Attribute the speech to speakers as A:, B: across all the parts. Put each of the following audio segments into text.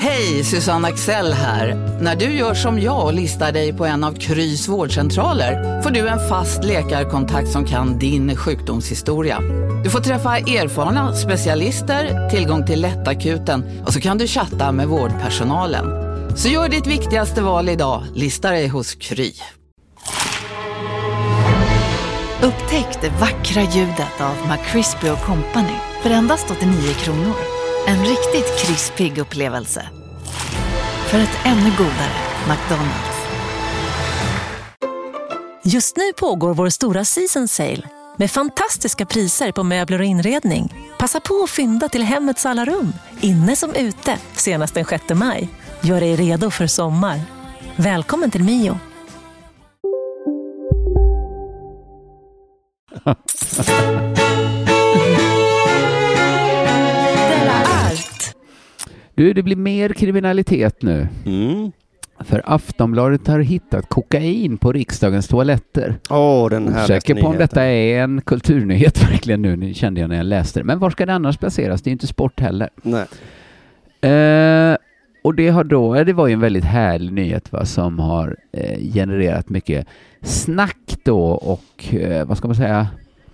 A: Hej, Susanne Axel här. När du gör som jag och listar dig på en av Krys vårdcentraler får du en fast läkarkontakt som kan din sjukdomshistoria. Du får träffa erfarna specialister, tillgång till lättakuten och så kan du chatta med vårdpersonalen. Så gör ditt viktigaste val idag, lista dig hos Kry.
B: Upptäck det vackra ljudet av McCrispy & Company för endast 89 kronor. En riktigt krispig upplevelse. För ett ännu godare McDonald's.
C: Just nu pågår vår stora season sale med fantastiska priser på möbler och inredning. Passa på att fynda till hemmets alla rum, inne som ute, senast den 6 maj. Gör dig redo för sommar. Välkommen till Mio.
D: Du, det blir mer kriminalitet nu. För Aftonbladet har hittat kokain på riksdagens toaletter.
E: Den här
D: säker på om detta är en kulturnyhet verkligen nu, kände jag när jag läste det. Men var ska det annars placeras? Det är inte sport heller.
E: Nej.
D: Och det var ju en väldigt härlig nyhet, va, som har genererat mycket snack då och vad ska man säga,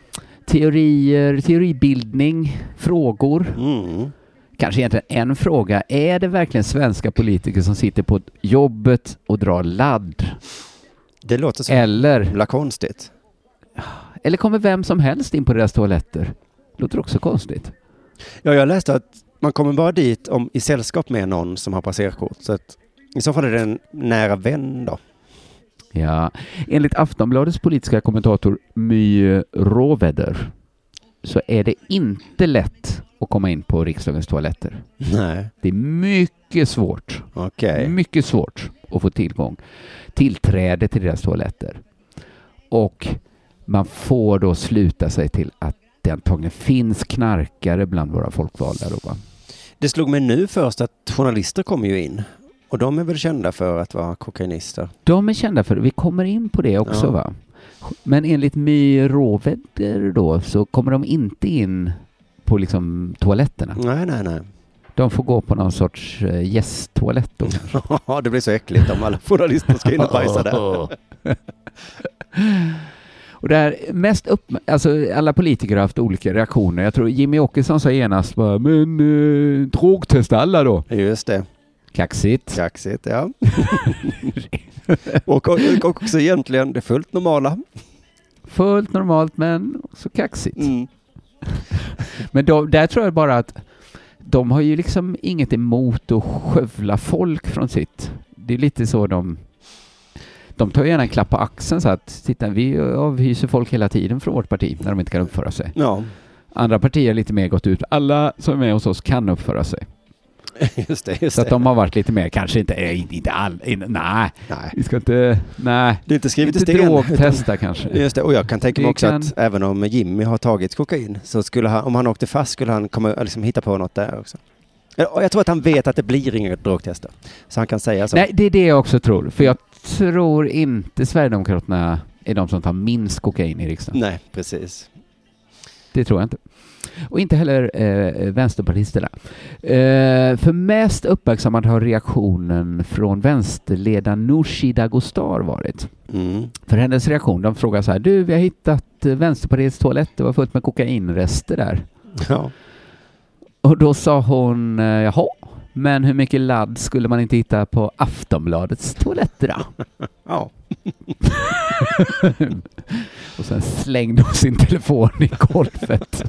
D: teoribildning, frågor. Kanske egentligen en fråga. Är det verkligen svenska politiker som sitter på jobbet och drar ladd?
E: Det låter så himla konstigt.
D: Eller kommer vem som helst in på deras toaletter? Det låter också konstigt.
E: Ja, jag läste att man kommer bara dit i sällskap med någon som har passerkort. Så att i så fall är det en nära vän då.
D: Ja, enligt Aftonbladets politiska kommentator My Råvedder så är det inte lätt att komma in på riksdagens toaletter.
E: Nej.
D: Det är mycket svårt.
E: Okej.
D: Mycket svårt att få tillträde till deras toaletter. Och man får då sluta sig till att det antagligen finns knarkare bland våra folkvalda då, va?
E: Det slog mig nu först att journalister kommer ju in. Och de är väl kända för att vara kokainister?
D: De är kända för det. Vi kommer in på det också, va? Men enligt My Råvedder då så kommer de inte in på liksom toaletterna.
E: Nej.
D: De får gå på någon sorts gästtoalett då.
E: Ja, det blir så äckligt om alla journalister ska in och bajsa där.
D: Och där mest alltså alla politiker har haft olika reaktioner. Jag tror Jimmy Åkesson sa genast bara, men drogtesta alla då.
E: Just det.
D: Kaxigt,
E: ja. och också egentligen det fullt normala.
D: Fullt normalt, men så kaxigt. Men där tror jag bara att de har ju liksom inget emot att skövla folk från sitt. Det är lite så de tar gärna en klapp på axeln så att titta, vi avhyser folk hela tiden från vårt parti när de inte kan uppföra sig.
E: Ja.
D: Andra partier har lite mer gått ut. Alla som är med hos oss kan uppföra sig.
E: Just det.
D: Så att de har varit lite mer, kanske inte all, nej. Vi ska inte, nej.
E: Det är inte skrivit i sten.
D: Drogtesta kanske.
E: Just det, och jag kan tänka mig också att även om Jimmy har tagit kokain så skulle han, om han åkte fast skulle han komma liksom hitta på något där också. Och jag tror att han vet att det blir inget drogtester. Så han kan säga så.
D: Nej, det är det jag också tror. För jag tror inte Sverigedemokraterna är de som tar minst kokain i riksdagen.
E: Nej, precis.
D: Det tror jag inte. Och inte heller vänsterpartisterna. För mest uppmärksammad har reaktionen från vänsterledaren Nooshi Dadgostar varit. För hennes reaktion, de frågar så här: du, vi har hittat Vänsterpartiets toalett, det var fullt med kokainrester där.
E: Ja.
D: Och då sa hon, jaha, men hur mycket ladd skulle man inte hitta på Aftonbladets toaletter då?
E: Ja.
D: Och sen slängde hon sin telefon i golvet.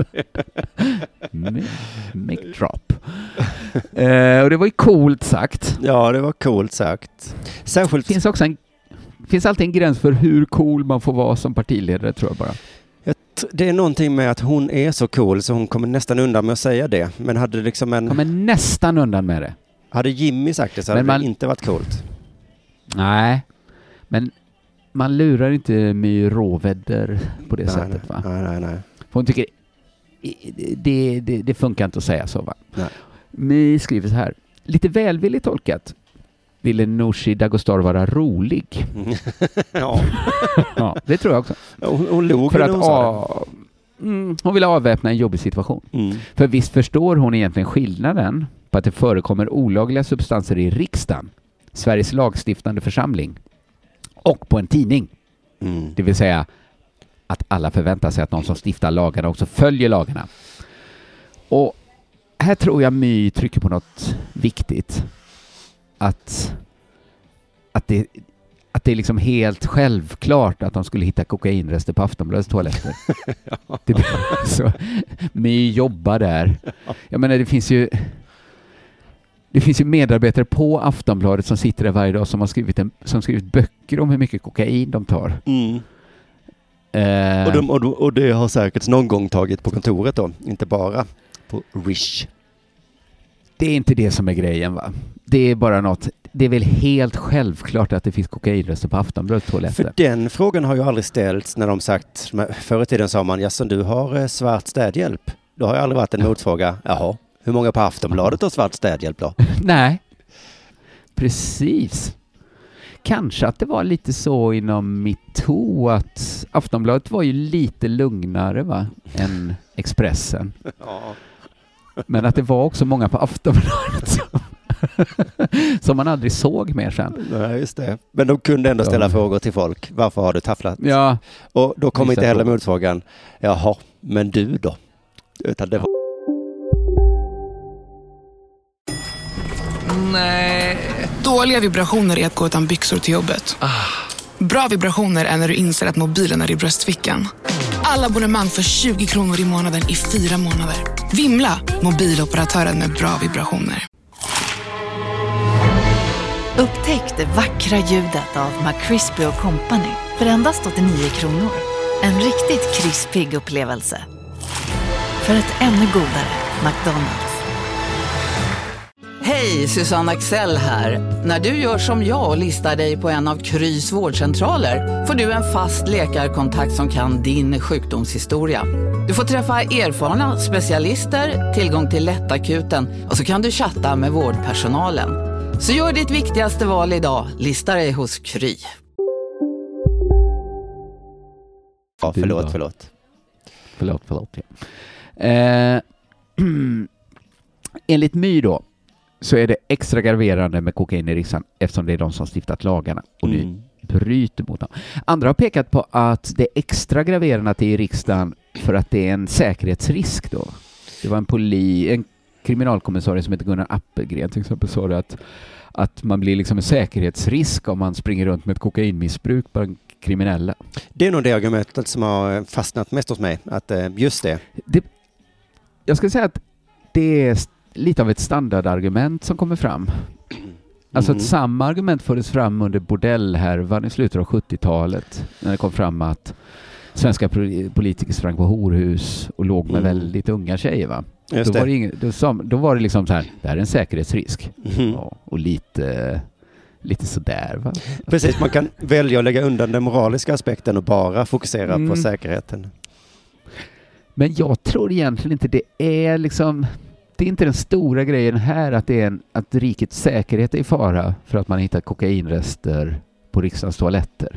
D: Mic drop. Och det var ju coolt sagt.
E: Ja, det var coolt sagt. Särskilt
D: finns alltid en gräns för hur cool man får vara som partiledare, tror jag bara.
E: Det är någonting med att hon är så cool så hon kommer nästan undan med att säga det. Men hade det liksom
D: kommer nästan undan med det.
E: Hade Jimmy sagt det så hade det inte varit coolt.
D: Nej, men man lurar inte My Råvedder på det sättet, va?
E: Nej.
D: För hon tycker det funkar inte att säga så, va?
E: Nej.
D: My skriver så här: lite välvilligt tolkat ville Nooshi Dadgostar vara rolig.
E: Ja.
D: Ja, det tror jag också.
E: Hon log
D: för att hon ville avväpna en jobbig situation. För visst förstår hon egentligen skillnaden på att det förekommer olagliga substanser i riksdagen, Sveriges lagstiftande församling, och på en tidning. Det vill säga att alla förväntar sig att någon som stiftar lagarna också följer lagarna. Och här tror jag My trycker på något viktigt. Att det är liksom helt självklart att de skulle hitta kokainrester på Aftonbladets toaletter. Så My jobbar där. Jag menar, det finns ju medarbetare på Aftonbladet som sitter där varje dag som har skrivit böcker om hur mycket kokain de tar.
E: Och det har säkert någon gång tagit på kontoret då, inte bara på Rish.
D: Det är inte det som är grejen, va? Det är bara något. Det är väl helt självklart att det finns kokainrester på Aftonbladets toaletter.
E: För den frågan har ju aldrig ställts när de sagt, förr i tiden sa man, jaså, du har svart städhjälp. Då har jag aldrig varit en motfråga. Jaha, hur många på Aftonbladet har svart städhjälp då?
D: Nej, precis. Kanske att det var lite så inom MeToo att Aftonbladet var ju lite lugnare, va, än Expressen.
E: Ja.
D: Men att det var också många på Aftonbladet som man aldrig såg mer sen.
E: Nej, just det. Men de kunde ändå ställa frågor till folk. Varför har du tafflat?
D: Ja.
E: Och då kom inte heller motfrågan. Jaha, men du då? Utan det var...
F: Nej. Dåliga vibrationer är att gå utan byxor till jobbet. Bra vibrationer är när du inser att mobilen är i bröstfickan. Alla abonnemang för 20 kronor i månaden i 4 månader. Vimla, mobiloperatören med bra vibrationer.
B: Upptäck det vackra ljudet av McCrispy & Company för endast 89 kronor. En riktigt krispig upplevelse. För ett ännu godare McDonald's.
A: Hej, Susanne Axel här. När du gör som jag och listar dig på en av Krys vårdcentraler får du en fast läkarkontakt som kan din sjukdomshistoria. Du får träffa erfarna specialister, tillgång till lättakuten och så kan du chatta med vårdpersonalen. Så gör ditt viktigaste val idag, lista dig hos Kry.
E: Ja, förlåt.
D: Förlåt, ja. Enligt My då, så är det extra graverande med kokain i riksdagen eftersom det är de som stiftat lagarna och nu bryter mot dem. Andra har pekat på att det är extra graverande att det är i riksdagen för att det är en säkerhetsrisk då. Det var en kriminalkommissarie som heter Gunnar Appelgren till exempel sa det att man blir liksom en säkerhetsrisk om man springer runt med ett kokainmissbruk bland kriminella.
E: Det är nog det argumentet som har fastnat mest hos mig, att just det.
D: Jag ska säga att det är lite av ett standardargument som kommer fram. Alltså att samma argument fördes fram under bordellhärvan i slutet av 70-talet när det kom fram att svenska politiker sprang på horhus och låg med väldigt unga tjejer, va? Då var det liksom så här, det här är en säkerhetsrisk. Ja, och lite sådär, va?
E: Precis, man kan välja att lägga undan den moraliska aspekten och bara fokusera på säkerheten.
D: Men jag tror egentligen inte det är liksom... Det är inte den stora grejen här att rikets säkerhet är i fara för att man hittar kokainrester på riksdagens toaletter.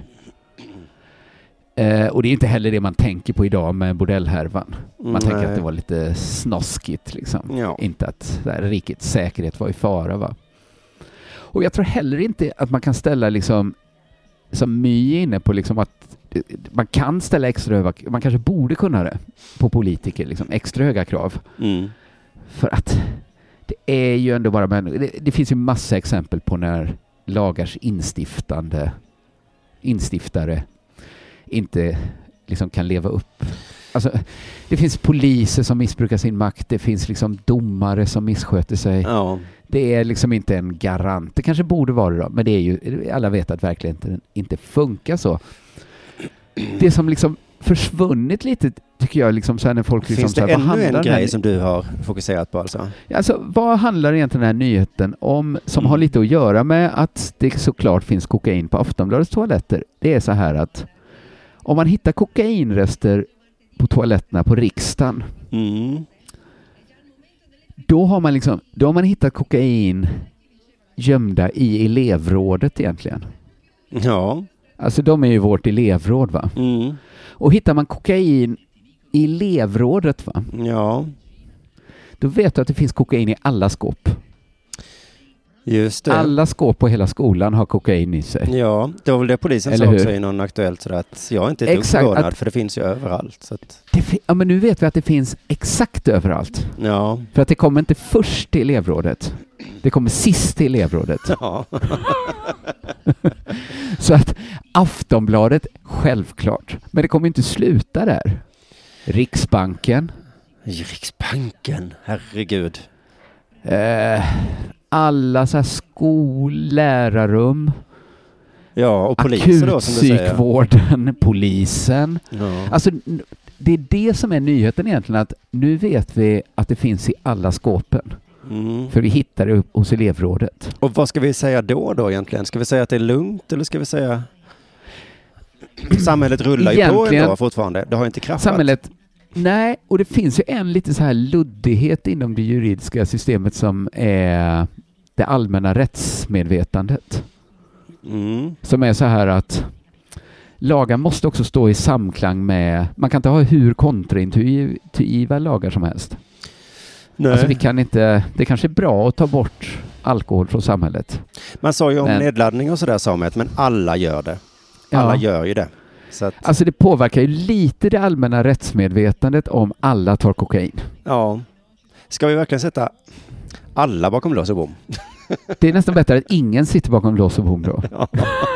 D: Och det är inte heller det man tänker på idag med bordellhärvan. Man tänker att det var lite snoskigt liksom. Ja. Inte att rikets säkerhet var i fara, va? Och jag tror heller inte att man kan ställa liksom som My inne på liksom att man kan ställa extra höga, man kanske borde kunna det på politiker liksom, extra höga krav. För att det är ju ändå bara det finns ju massa exempel på när lagars instiftare inte liksom kan leva upp. Alltså, det finns poliser som missbrukar sin makt, det finns liksom domare som missköter sig. Ja. Det är liksom inte en garant. Det kanske borde vara det då, men det är ju, alla vet att verkligen inte funkar så. Det som liksom försvunnit lite, tycker jag, liksom så här när folk liksom...
E: Finns det ännu en grej som du har fokuserat på alltså?
D: Alltså, vad handlar egentligen den här nyheten om som har lite att göra med att det såklart finns kokain på Aftonbladets toaletter? Det är så här att om man hittar kokainrester på toaletterna på riksdagen, då har man hittat kokain gömda i elevrådet egentligen.
E: Ja.
D: Alltså de är ju vårt elevråd, va? Och hittar man kokain i elevrådet, va?
E: Ja.
D: Då vet du att det finns kokain i alla skåp.
E: Just det.
D: Alla skåp på hela skolan har kokain i sig.
E: Ja, det var väl det polisen sa också i någon Aktuellt sådär att jag är inte ett förvånad för det finns ju överallt. Så att...
D: ja, men nu vet vi att det finns exakt överallt.
E: Ja.
D: För att det kommer inte först till elevrådet. Det kommer sist till elevrådet.
E: Ja.
D: Så att Aftonbladet, självklart. Men det kommer inte sluta där. Riksbanken,
E: herregud.
D: Alla så här lärarrum.
E: Ja, och polisen då, som du säger.
D: Akutsykvården, polisen.
E: Ja.
D: Alltså, det är det som är nyheten egentligen, att nu vet vi att det finns i alla skåpen. För vi hittar det hos elevrådet.
E: Och vad ska vi säga då egentligen? Ska vi säga att det är lugnt eller ska vi säga samhället rullar ju på ändå fortfarande? Det har inte kraftat.
D: Samhället, nej, och det finns ju en lite så här luddighet inom det juridiska systemet som är det allmänna rättsmedvetandet. Som är så här att lagar måste också stå i samklang med, man kan inte ha hur kontraintuitiva lagar som helst. Nej. Alltså vi kan inte, det kanske är bra att ta bort alkohol från samhället.
E: Man sa ju om nedladdning och sådär, Samet, men alla gör det. Alla gör ju det. Så att...
D: Alltså det påverkar ju lite det allmänna rättsmedvetandet om alla tar kokain.
E: Ja. Ska vi verkligen sätta alla bakom lås och bom?
D: Det är nästan bättre att ingen sitter bakom lås och bom då. Ja.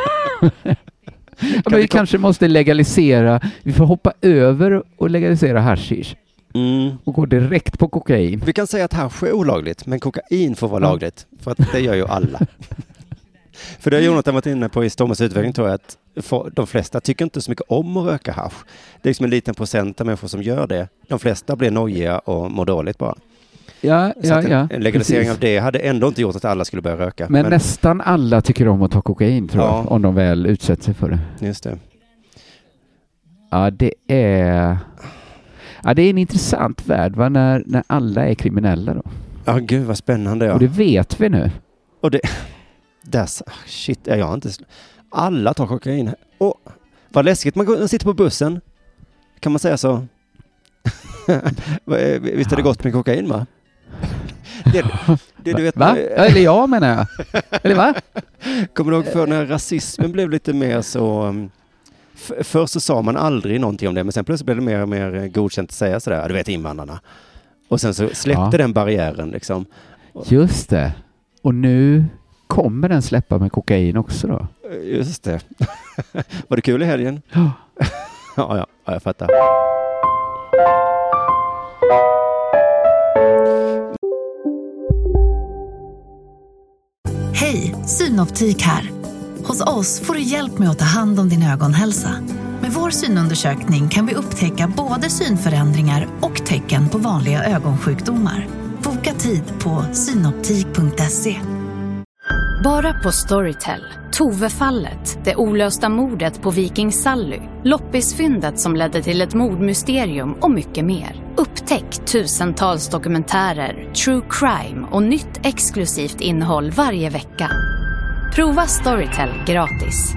D: Men vi kanske måste legalisera, vi får hoppa över och legalisera hashish. Och gå direkt på kokain.
E: Vi kan säga att hasch är olagligt, men kokain får vara lagligt. För att det gör ju alla. För det har Jonathan varit inne på i Stormens utveckling, tror jag, att de flesta tycker inte så mycket om att röka hasch. Det är liksom en liten procent av människor som gör det. De flesta blir nojiga och mår dåligt bara.
D: En
E: legalisering precis. Av det hade ändå inte gjort att alla skulle börja röka.
D: Men nästan alla tycker om att ta kokain, tror jag, om de väl utsätter sig för det.
E: Just det.
D: Ja, det är en intressant värld, va? När alla är kriminella då.
E: Ja, gud vad spännande. Ja.
D: Och det vet vi nu.
E: Och shit, jag har inte... Alla tar kokain. Och vad läskigt, man sitter på bussen. Kan man säga så? Visst är det gott med kokain, va? Det du vet,
D: va? Eller jag menar jag. Eller va?
E: Kommer du ihåg för när rasismen blev lite mer så... Först så sa man aldrig någonting om det, men sen plötsligt blev det mer och mer godkänt att säga sådär, du vet, invandrarna. Och sen så släppte den barriären liksom. Just
D: det. Och nu kommer den släppa med kokain också då.
E: Just det. Var det kul i helgen? Ja, jag fattar.
B: Hej, Synoptik här. Hos oss får du hjälp med att ta hand om din ögonhälsa. Med vår synundersökning kan vi upptäcka både synförändringar och tecken på vanliga ögonsjukdomar. Boka tid på synoptik.se.
G: Bara på Storytel. Tove-fallet, det olösta mordet på Viking Sally, loppisfyndet som ledde till ett mordmysterium och mycket mer. Upptäck tusentals dokumentärer, true crime och nytt exklusivt innehåll varje vecka. Prova Storytel gratis.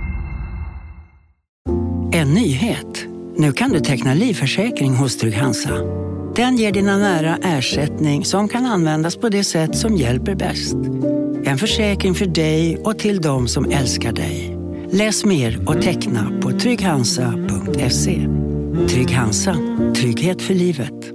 H: En nyhet. Nu kan du teckna livförsäkring hos Trygg-Hansa. Den ger dina nära ersättning som kan användas på det sätt som hjälper bäst. En försäkring för dig och till de som älskar dig. Läs mer och teckna på trygghansa.se. Trygg-Hansa. Trygghet för livet.